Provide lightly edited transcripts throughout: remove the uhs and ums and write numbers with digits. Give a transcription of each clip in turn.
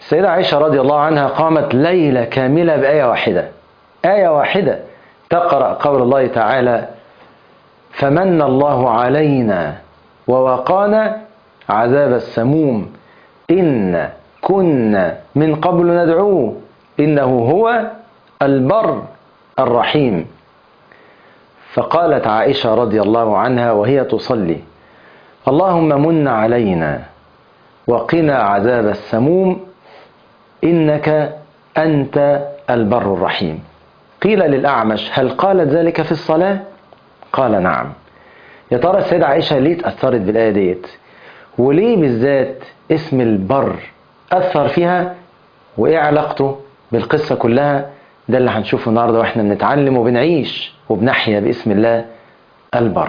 السيدة عائشة رضي الله عنها قامت ليلة كاملة بآية واحدة، آية واحدة تقرأ قول الله تعالى: فمن الله علينا ووقانا عذاب السموم إن كنا من قبل ندعوه إنه هو البر الرحيم. فقالت عائشة رضي الله عنها وهي تصلي: اللهم من علينا وقنا عذاب السموم إنك أنت البر الرحيم. قيل للأعمش: هل قالت ذلك في الصلاة؟ قال: نعم. يا ترى السيدة عائشة ليه اتأثرت بالآية ديت؟ وليه بالذات اسم البر أثر فيها؟ وإيه علاقته بالقصة كلها؟ ده اللي هنشوفه النهاردة وإحنا بنتعلم وبنعيش وبنحيا باسم الله البر.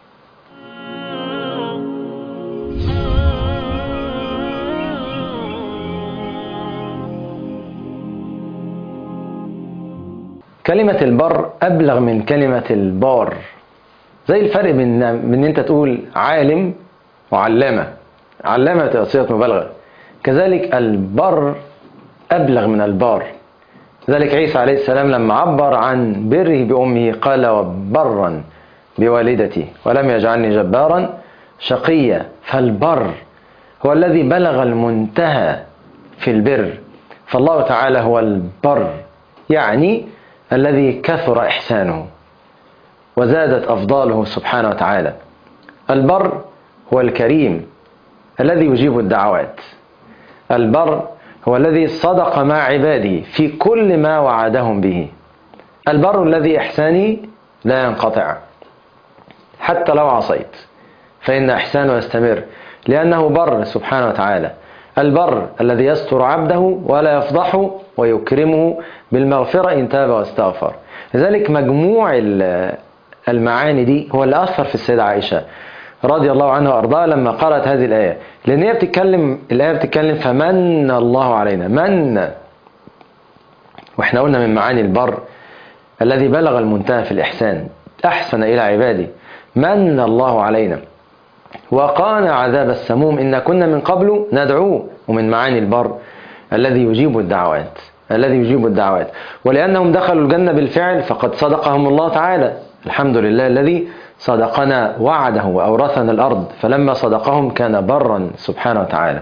كلمة البر أبلغ من كلمة البار، زي الفرق بين ان انت تقول عالم وعلامة. علامة تبقى صيغة مبالغة، كذلك البر أبلغ من البار. ذلك عيسى عليه السلام لما عبر عن بره بأمه قال: وبرا بوالدتي ولم يجعلني جبارا شقيا. فالبر هو الذي بلغ المنتهى في البر، فالله تعالى هو البر، يعني الذي كثر إحسانه وزادت أفضاله سبحانه وتعالى. البر هو الكريم الذي يجيب الدعوات. البر هو الذي صدق مع عباده في كل ما وعدهم به. البر الذي إحسانه لا ينقطع حتى لو عصيت، فإن إحسانه يستمر لأنه بر سبحانه وتعالى. البر الذي يستر عبده ولا يفضحه ويكرمه بالمغفرة إن تاب واستغفر. لذلك مجموع المعاني دي هو اللي أثر في السيدة عائشة رضي الله عنها وأرضاها لما قرأت هذه الآية، لأن هي الآية بتتكلم فمن الله علينا. من، وإحنا قلنا من معاني البر الذي بلغ المنتهى في الإحسان، أحسن إلى عباده. من الله علينا وقانا عذاب السموم إن كنا من قبل ندعوه. ومن معاني البر الذي يجيب الدعوات، الذي يجيب الدعوات. ولأنهم دخلوا الجنة بالفعل فقد صدقهم الله تعالى. الحمد لله الذي صدقنا وعده وأورثنا الأرض، فلما صدقهم كان برا سبحانه وتعالى.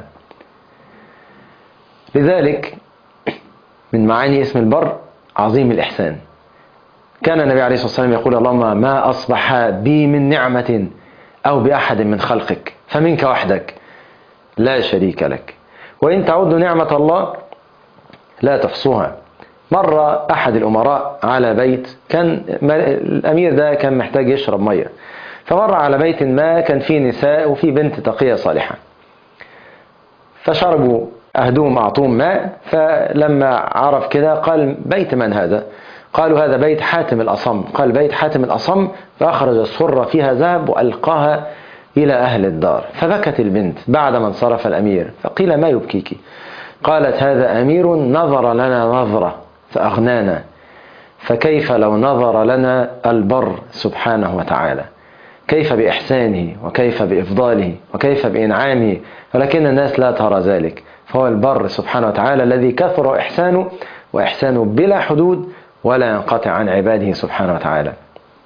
لذلك من معاني اسم البر عظيم الإحسان. كان النبي عليه الصلاة والسلام يقول: اللهم ما أصبح بي من نعمة أو بأحد من خلقك فمنك وحدك لا شريك لك، وإن تعدوا نعمة الله لا تحصوها. مرة أحد الأمراء على بيت، كان الأمير ده كان محتاج يشرب مية، فمر على بيت ما كان فيه نساء وفيه بنت تقية صالحة، فشربوا أهدوهم أعطوهم ماء. فلما عرف كده قال: بيت من هذا؟ قالوا: هذا بيت حاتم الأصم. قال: بيت حاتم الأصم. فأخرج السرة فيها ذهب وألقاها إلى أهل الدار. فبكت البنت بعد ما انصرف الأمير، فقيل: ما يبكيك؟ قالت: هذا أمير نظر لنا نظرة فأغنانا، فكيف لو نظر لنا البر سبحانه وتعالى؟ كيف بإحسانه وكيف بإفضاله وكيف بإنعامه، ولكن الناس لا ترى ذلك. فهو البر سبحانه وتعالى الذي كثر إحسانه، وإحسانه بلا حدود ولا ينقطع عن عباده سبحانه وتعالى.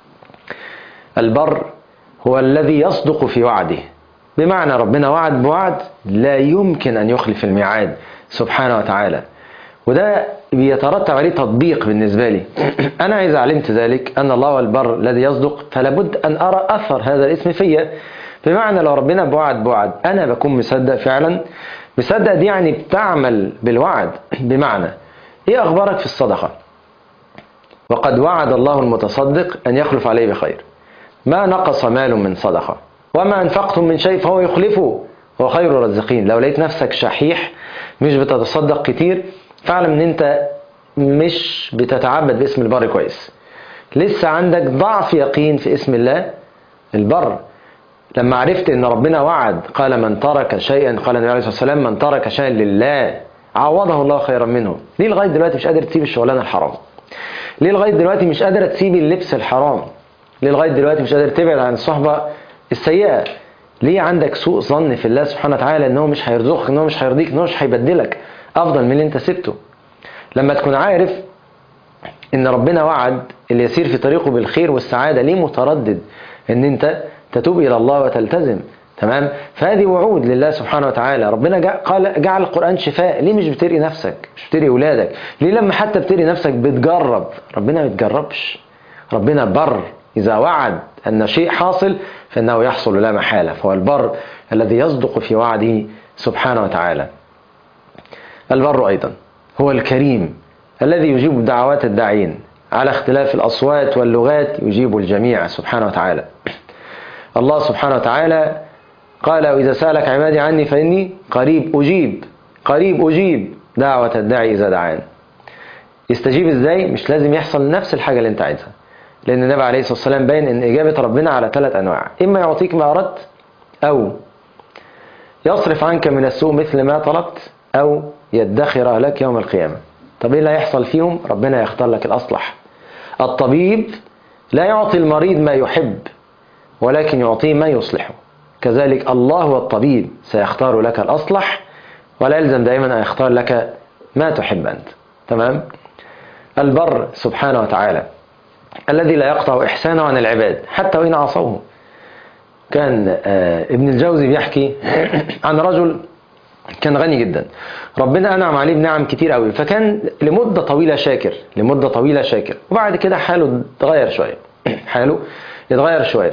البر هو الذي يصدق في وعده، بمعنى ربنا وعد بوعد لا يمكن أن يخلف الميعاد سبحانه وتعالى، وده بيترتب عليه تطبيق بالنسبة لي. أنا إذا علمت ذلك أن الله هو البر الذي يصدق، فلابد أن أرى أثر هذا الاسم فيا. بمعنى لو ربنا بوعد أنا بكون مصدق فعلا. مصدق دي يعني بتعمل بالوعد. بمعنى إيه أخبارك في الصدقة؟ وقد وعد الله المتصدق أن يخلف عليه بخير. ما نقص مال من صدقة، وما أنفقتم من شيء فهو يخلفه هو خير الرازقين. لو لقيت نفسك شحيح مش بتتصدق كتير، فاعلم ان انت مش بتتعبد باسم البر كويس، لسه عندك ضعف يقين في اسم الله البر. لما عرفت ان ربنا وعد، قال: من ترك شيئا، قال النبي عليه الصلاة والسلام: من ترك شيئا لله عوضه الله خيرا منه. ليه لغاية دلوقتي مش قادر تسيب الشغلانة الحرام؟ ليه لغاية دلوقتي مش قادر تسيب اللبس الحرام؟ ليه لغاية دلوقتي مش قادر تبعد عن الصحبة السيئة؟ ليه عندك سوء ظن في الله سبحانه وتعالى انه مش هيرزقك، انه مش هيرضيك، انه مش هيبدلك؟ أفضل من اللي أنت سبته. لما تكون عارف إن ربنا وعد اللي يسير في طريقه بالخير والسعادة، ليه متردد إن أنت تتوب إلى الله وتلتزم؟ تمام؟ فهذه وعود لله سبحانه وتعالى. ربنا جعل القرآن شفاء، ليه مش بتري نفسك؟ مش بتري أولادك؟ ليه لما حتى بتري نفسك بتجرب؟ ربنا ما بيتجربش، ربنا بر، إذا وعد أن شيء حاصل فإنه يحصل لا محالة، فهو البر الذي يصدق في وعده سبحانه وتعالى. البر أيضا هو الكريم الذي يجيب دعوات الداعين على اختلاف الأصوات واللغات، يجيب الجميع سبحانه وتعالى. الله سبحانه وتعالى قال: وإذا سألك عبادي عني فإني قريب أجيب دعوة الداعي إذا دعان. يستجيب إزاي؟ مش لازم يحصل نفس الحاجة اللي أنت عايزها، لأن النبي عليه الصلاة والسلام باين أن إجابة ربنا على 3 أنواع: إما يعطيك ما أردت، أو يصرف عنك من السوء مثل ما طلبت، أو يدخر لك يوم القيامة. طب إيه اللي هيحصل فيهم؟ ربنا يختار لك الأصلح. الطبيب لا يعطي المريض ما يحب، ولكن يعطيه ما يصلحه. كذلك الله هو الطبيب، سيختار لك الأصلح، ولا يلزم دائما أن يختار لك ما تحب أنت. تمام؟ البر سبحانه وتعالى الذي لا يقطع إحسانه عن العباد حتى وإن عصوه. كان ابن الجوزي بيحكي عن رجل كان غني جدا، ربنا أنعم عليه بنعم كتير قوي، فكان لمدة طويلة شاكر، وبعد كده حاله يتغير شوية،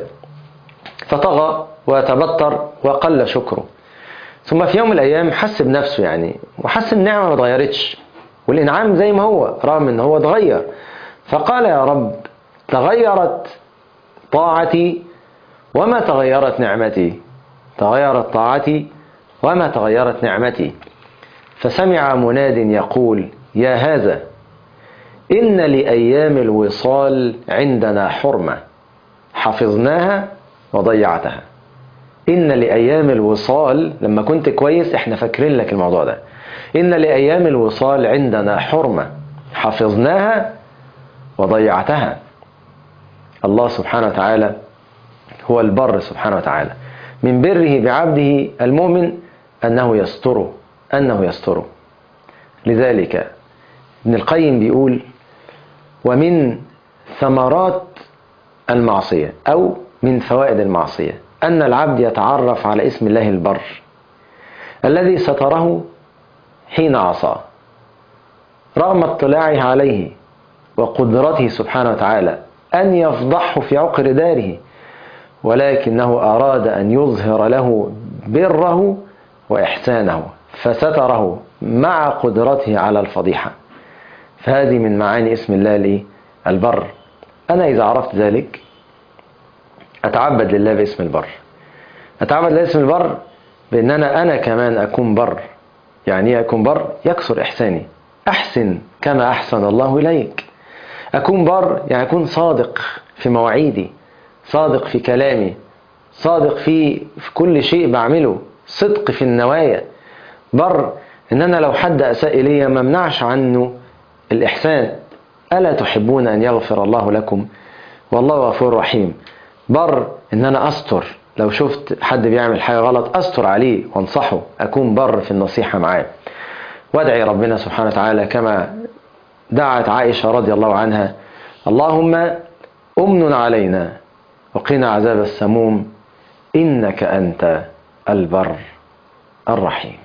فطغى وتبطر وقل شكره. ثم في يوم من الأيام حس بنفسه وحس النعمة ما اتغيرتش، والإنعام زي ما هو رغم أنه هو اتغير. فقال: يا رب، تغيرت طاعتي وما تغيرت نعمتي، تغيرت طاعتي وما تغيرت نعمتي. فسمع مناد يقول: يا هذا، إن لأيام الوصال عندنا حرمة حفظناها وضيعتها. إن لأيام الوصال، لما كنت كويس احنا فاكرين لك الموضوع ده، إن لأيام الوصال عندنا حرمة حفظناها وضيعتها. الله سبحانه وتعالى هو البر سبحانه وتعالى، من بره بعبده المؤمن أنه يستره. لذلك ابن القيم بيقول: ومن ثمرات المعصية أو من فوائد المعصية أن العبد يتعرف على اسم الله البر الذي ستره حين عصاه، رغم اطلاعه عليه وقدرته سبحانه وتعالى أن يفضحه في عقر داره، ولكنه أراد أن يظهر له بره وإحسانه فستره مع قدرته على الفضيحة. فهذه من معاني اسم الله البر. أنا إذا عرفت ذلك أتعبد لله باسم البر، أتعبد لله باسم البر بأن أنا كمان أكون بر. يعني أكون بر؟ يكثر إحساني، أحسن كما أحسن الله إليك. أكون بر يعني أكون صادق في مواعيدي، صادق في كلامي، صادق في كل شيء بعمله، صدق في النوايا. بر إن أنا لو حد أساء إلي ما منعش عنه الإحسان. ألا تحبون أن يغفر الله لكم والله غفور رحيم. بر إن أنا أستر، لو شفت حد بيعمل حاجة غلط أستر عليه وانصحه، أكون بر في النصيحة معاه. وادعي ربنا سبحانه وتعالى كما دعت عائشة رضي الله عنها: اللهم أمن علينا وقنا عذاب السموم إنك أنت البر الرحيم.